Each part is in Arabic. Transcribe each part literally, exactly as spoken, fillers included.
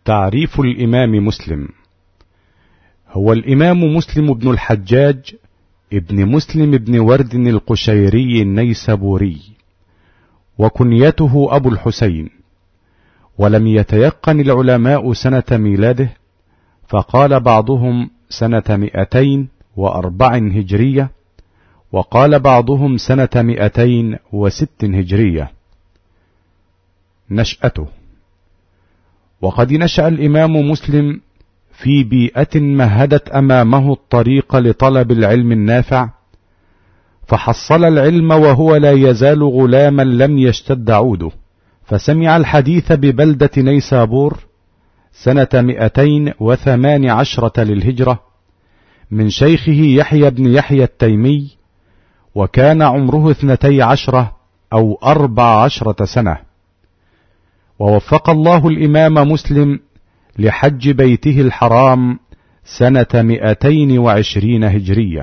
تعريف الإمام مسلم. هو الإمام مسلم بن الحجاج ابن مسلم بن ورد القشيري النيسابوري، وكنيته أبو الحسين، ولم يتيقن العلماء سنة ميلاده، فقال بعضهم سنة مئتين وأربع هجرية، وقال بعضهم سنة مئتين وست هجرية. نشأته. وقد نشأ الإمام مسلم في بيئة مهدت أمامه الطريق لطلب العلم النافع، فحصل العلم وهو لا يزال غلاما لم يشتد عوده، فسمع الحديث ببلدة نيسابور سنة مئتين وثمان عشرة للهجرة من شيخه يحيى بن يحيى التيمي، وكان عمره اثنتي عشرة أو أربع عشرة سنة. ووفق الله الإمام مسلم لحج بيته الحرام سنة مئتين وعشرين هجرية.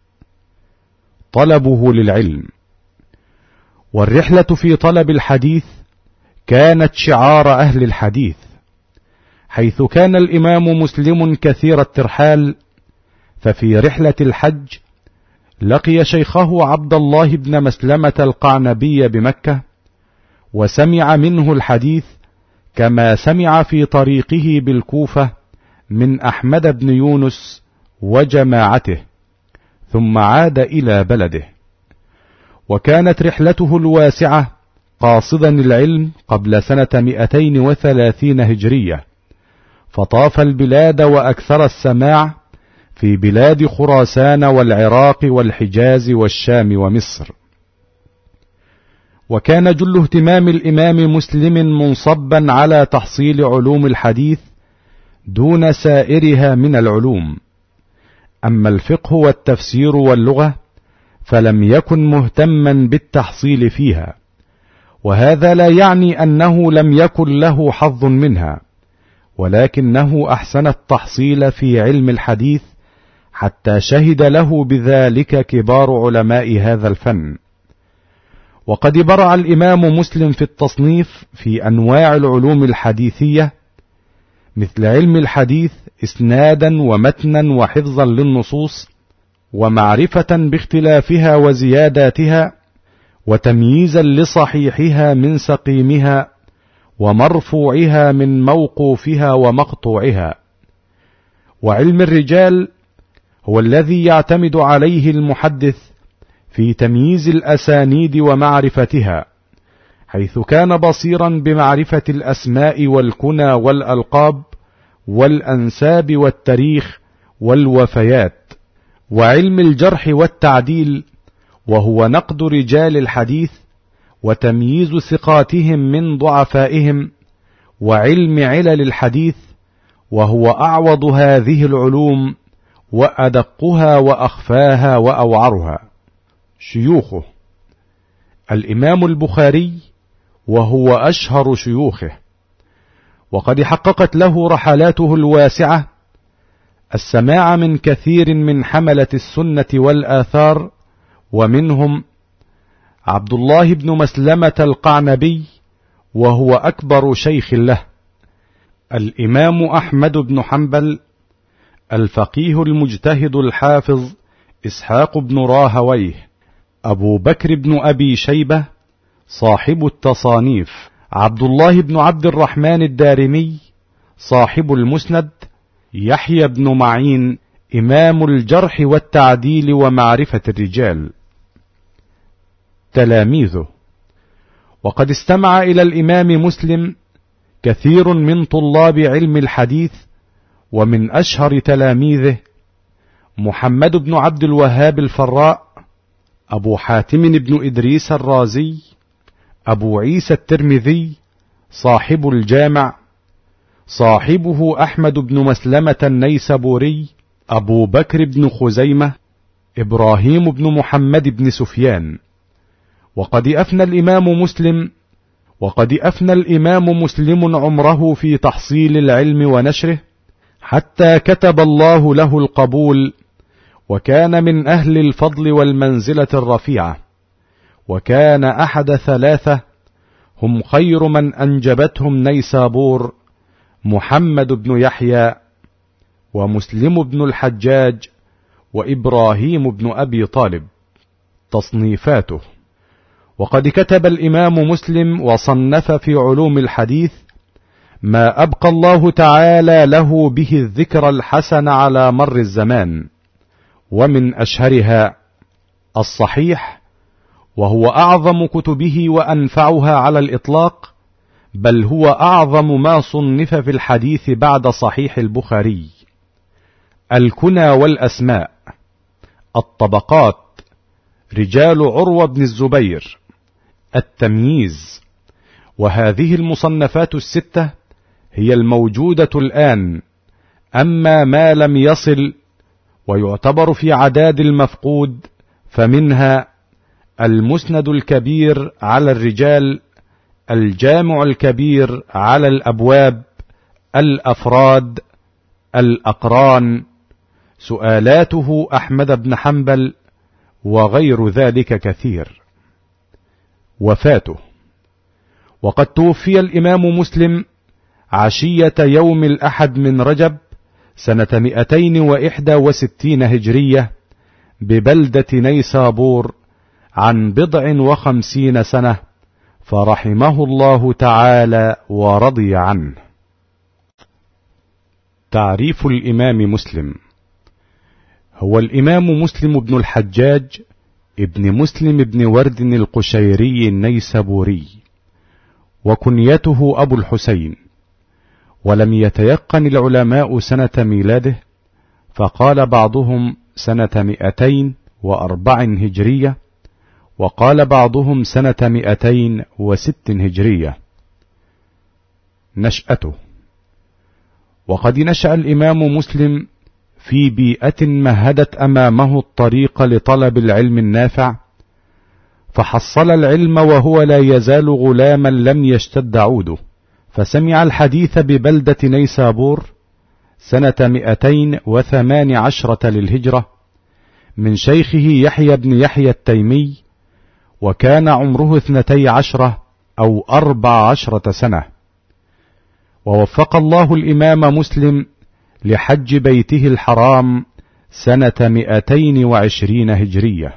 طلبه للعلم. والرحلة في طلب الحديث كانت شعار أهل الحديث، حيث كان الإمام مسلم كثير الترحال، ففي رحلة الحج لقي شيخه عبد الله بن مسلمة القعنبي بمكة، وسمع منه الحديث كما سمع في طريقه بالكوفة من أحمد بن يونس وجماعته، ثم عاد إلى بلده. وكانت رحلته الواسعة قاصدا العلم قبل سنة مئتين وثلاثين هجرية، فطاف البلاد وأكثر السماع في بلاد خراسان والعراق والحجاز والشام ومصر. وكان جل اهتمام الإمام مسلم منصبا على تحصيل علوم الحديث دون سائرها من العلوم. أما الفقه والتفسير واللغة فلم يكن مهتما بالتحصيل فيها، وهذا لا يعني أنه لم يكن له حظ منها، ولكنه أحسن التحصيل في علم الحديث حتى شهد له بذلك كبار علماء هذا الفن. وقد برع الإمام مسلم في التصنيف في أنواع العلوم الحديثية، مثل علم الحديث إسنادا ومتنا وحفظا للنصوص، ومعرفة باختلافها وزياداتها، وتمييزا لصحيحها من سقيمها، ومرفوعها من موقوفها ومقطوعها. وعلم الرجال هو الذي يعتمد عليه المحدث في تمييز الأسانيد ومعرفتها، حيث كان بصيرا بمعرفة الأسماء والكنى والألقاب والأنساب والتاريخ والوفيات. وعلم الجرح والتعديل وهو نقد رجال الحديث وتمييز ثقاتهم من ضعفائهم. وعلم علل الحديث وهو أعوض هذه العلوم وأدقها وأخفاها وأوعرها. شيوخه: الإمام البخاري وهو أشهر شيوخه، وقد حققت له رحلاته الواسعة السماع من كثير من حملة السنة والآثار، ومنهم عبد الله بن مسلمة القعنبي وهو أكبر شيخ له، الإمام أحمد بن حنبل، الفقيه المجتهد الحافظ إسحاق بن راهويه، أبو بكر بن أبي شيبة صاحب التصانيف، عبد الله بن عبد الرحمن الدارمي صاحب المسند، يحيى بن معين إمام الجرح والتعديل ومعرفة الرجال. تلاميذه: وقد استمع إلى الإمام مسلم كثير من طلاب علم الحديث، ومن أشهر تلاميذه محمد بن عبد الوهاب الفراء، أبو حاتم بن إدريس الرازي، أبو عيسى الترمذي صاحب الجامع، صاحبه أحمد بن مسلمة النيسابوري، أبو بكر بن خزيمة، إبراهيم بن محمد بن سفيان. وقد أفنى الإمام مسلم وقد أفنى الإمام مسلم عمره في تحصيل العلم ونشره، حتى كتب الله له القبول، وكان من أهل الفضل والمنزلة الرفيعة، وكان أحد ثلاثة هم خير من أنجبتهم نيسابور: محمد بن يحيى، ومسلم بن الحجاج، وإبراهيم بن أبي طالب. تصنيفاته: وقد كتب الإمام مسلم وصنف في علوم الحديث ما أبقى الله تعالى له به الذكر الحسن على مر الزمان، ومن أشهرها الصحيح، وهو أعظم كتبه وأنفعها على الإطلاق، بل هو أعظم ما صنف في الحديث بعد صحيح البخاري. الكنى والأسماء، الطبقات، رجال عروة بن الزبير، التمييز. وهذه المصنفات الستة هي الموجودة الآن، أما ما لم يصل ويعتبر في عداد المفقود فمنها المسند الكبير على الرجال، الجامع الكبير على الأبواب، الأفراد، الأقران، سؤالاته أحمد بن حنبل، وغير ذلك كثير. وفاته: وقد توفي الإمام مسلم عشية يوم الأحد من رجب سنة مئتين وإحدى وستين هجرية ببلدة نيسابور عن بضع وخمسين سنة، فرحمه الله تعالى ورضي عنه. تعريف الإمام مسلم: هو الإمام مسلم بن الحجاج ابن مسلم بن ورد القشيري النيسابوري، وكنيته أبو الحسين، ولم يتيقن العلماء سنة ميلاده، فقال بعضهم سنة مئتين وأربع هجرية، وقال بعضهم سنة مئتين وست هجرية. نشأته: وقد نشأ الإمام مسلم في بيئة مهدت أمامه الطريق لطلب العلم النافع، فحصل العلم وهو لا يزال غلاما لم يشتد عوده، فسمع الحديث ببلدة نيسابور سنة مئتين وثمان عشرة للهجرة من شيخه يحيى بن يحيى التيمي، وكان عمره اثنتي عشرة أو أربع عشرة سنة. ووفق الله الإمام مسلم لحج بيته الحرام سنة مئتين وعشرين هجرية.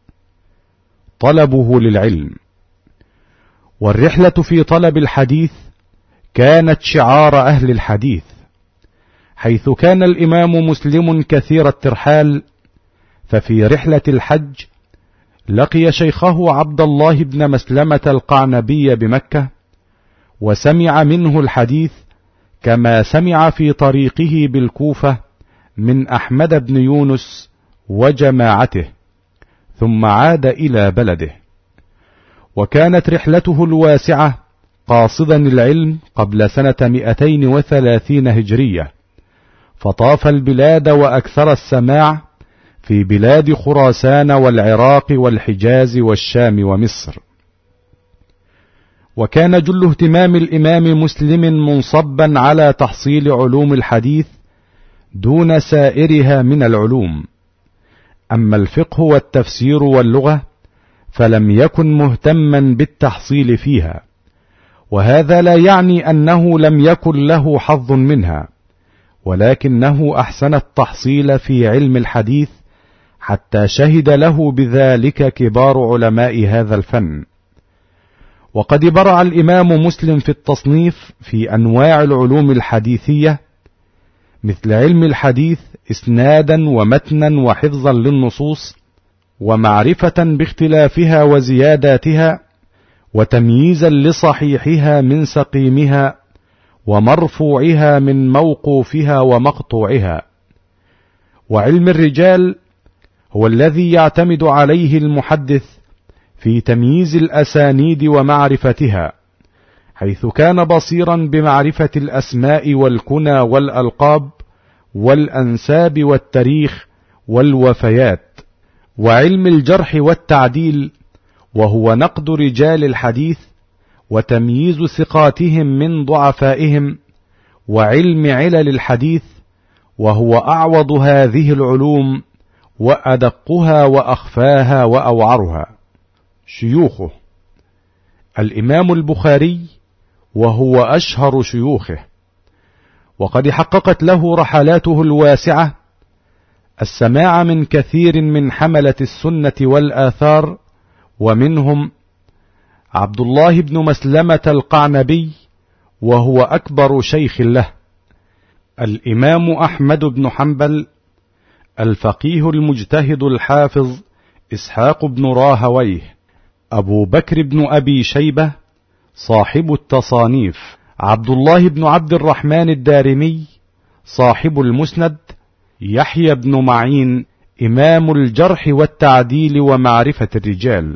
طلبه للعلم: والرحلة في طلب الحديث كانت شعار أهل الحديث، حيث كان الإمام مسلم كثير الترحال، ففي رحلة الحج لقي شيخه عبد الله بن مسلمة القعنبي بمكة، وسمع منه الحديث كما سمع في طريقه بالكوفة من أحمد بن يونس وجماعته، ثم عاد إلى بلده. وكانت رحلته الواسعة قاصدا العلم قبل سنة مئتين وثلاثين هجرية، فطاف البلاد وأكثر السماع في بلاد خراسان والعراق والحجاز والشام ومصر. وكان جل اهتمام الإمام مسلم منصبا على تحصيل علوم الحديث دون سائرها من العلوم. أما الفقه والتفسير واللغة فلم يكن مهتما بالتحصيل فيها، وهذا لا يعني أنه لم يكن له حظ منها، ولكنه أحسن التحصيل في علم الحديث حتى شهد له بذلك كبار علماء هذا الفن. وقد برع الإمام مسلم في التصنيف في أنواع العلوم الحديثية، مثل علم الحديث إسنادا ومتنا وحفظا للنصوص، ومعرفة باختلافها وزياداتها، وتمييزا لصحيحها من سقيمها، ومرفوعها من موقوفها ومقطوعها. وعلم الرجال هو الذي يعتمد عليه المحدث في تمييز الأسانيد ومعرفتها، حيث كان بصيرا بمعرفة الأسماء والكنى والألقاب والأنساب والتاريخ والوفيات. وعلم الجرح والتعديل وهو نقد رجال الحديث وتمييز ثقاتهم من ضعفائهم. وعلم علل الحديث وهو أعوض هذه العلوم وأدقها وأخفاها وأوعرها. شيوخه: الإمام البخاري وهو أشهر شيوخه، وقد حققت له رحلاته الواسعة السماع من كثير من حملة السنة والآثار، ومنهم عبد الله بن مسلمة القعنبي وهو أكبر شيخ له، الإمام أحمد بن حنبل، الفقيه المجتهد الحافظ إسحاق بن راهويه، أبو بكر بن أبي شيبة صاحب التصانيف، عبد الله بن عبد الرحمن الدارمي صاحب المسند، يحيى بن معين إمام الجرح والتعديل ومعرفة الرجال.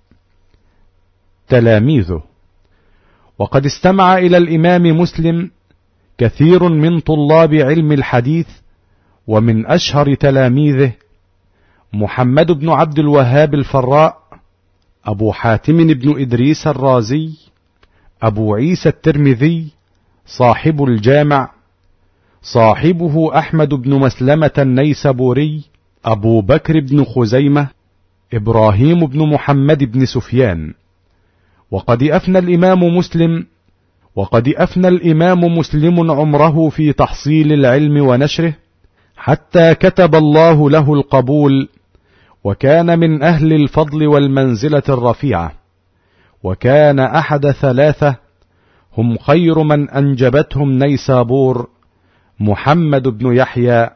تلاميذه: وقد استمع إلى الإمام مسلم كثير من طلاب علم الحديث، ومن أشهر تلاميذه محمد بن عبد الوهاب الفراء، أبو حاتم بن إدريس الرازي، أبو عيسى الترمذي صاحب الجامع، صاحبه أحمد بن مسلمة النيسابوري، أبو بكر بن خزيمة، إبراهيم بن محمد بن سفيان. وقد أفنى الإمام مسلم وقد أفنى الإمام مسلم عمره في تحصيل العلم ونشره، حتى كتب الله له القبول، وكان من أهل الفضل والمنزلة الرفيعة، وكان أحد ثلاثة هم خير من أنجبتهم نيسابور: محمد بن يحيى،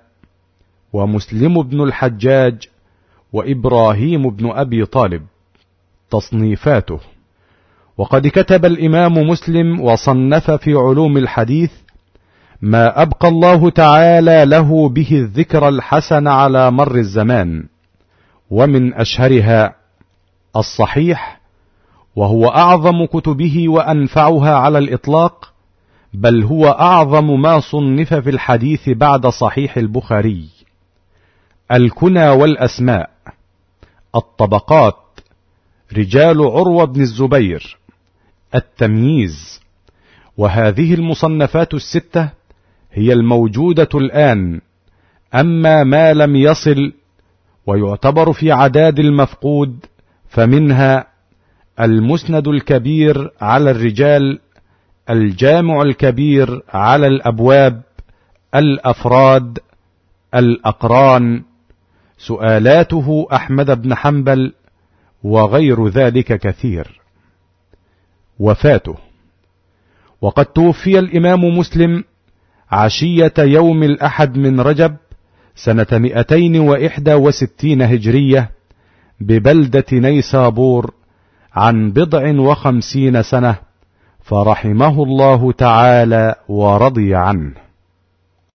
ومسلم بن الحجاج، وإبراهيم بن أبي طالب. تصنيفاته: وقد كتب الإمام مسلم وصنف في علوم الحديث ما أبقى الله تعالى له به الذكر الحسن على مر الزمان، ومن أشهرها الصحيح، وهو أعظم كتبه وأنفعها على الإطلاق، بل هو أعظم ما صنف في الحديث بعد صحيح البخاري. الكنى والأسماء، الطبقات، رجال عروة بن الزبير، التمييز. وهذه المصنفات الستة هي الموجودة الآن، أما ما لم يصل ويعتبر في عداد المفقود فمنها المسند الكبير على الرجال، الجامع الكبير على الأبواب، الأفراد، الأقران، سؤالاته أحمد بن حنبل، وغير ذلك كثير. وفاته: وقد توفي الإمام مسلم عشية يوم الأحد من رجب سنة مئتين وإحدى وستين هجرية ببلدة نيسابور عن بضع وخمسين سنة، فرحمه الله تعالى ورضي عنه.